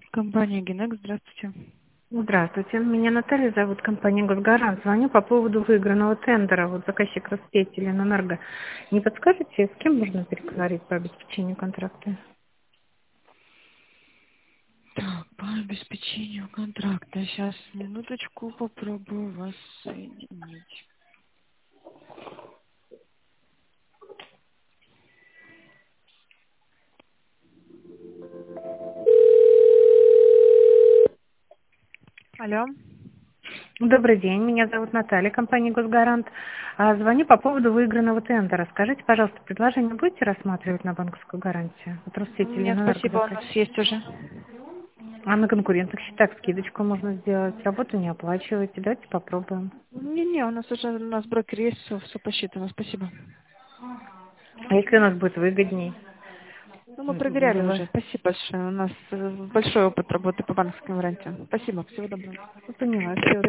Компания Генек, здравствуйте. Здравствуйте, меня Наталья зовут, компания Госгарант. Звоню по поводу выигранного тендера, вот заказчик Роспеть или Ленэнерго. Не подскажете, с кем можно переговорить по обеспечению контракта? Так, по обеспечению контракта. Сейчас, минуточку, попробую вас соединить. Алло. Добрый день, меня зовут Наталья, компания Госгарант. Звоню по поводу выигранного тендера. Скажите, пожалуйста, предложение будете рассматривать на банковскую гарантию? Вот Роспеть или Нет, Ленэнерго спасибо, у нас заказчик. есть уже. А на конкурентных счетах скидочку можно сделать. Работу не оплачиваете. Давайте попробуем. Не-не, у нас брокер есть, все посчитано, спасибо. А если у нас будет выгодней? Ну, мы проверяли Было. уже, спасибо большое. У нас большой опыт работы по банковским гарантиям. Спасибо, всего доброго. Поняла. Всё.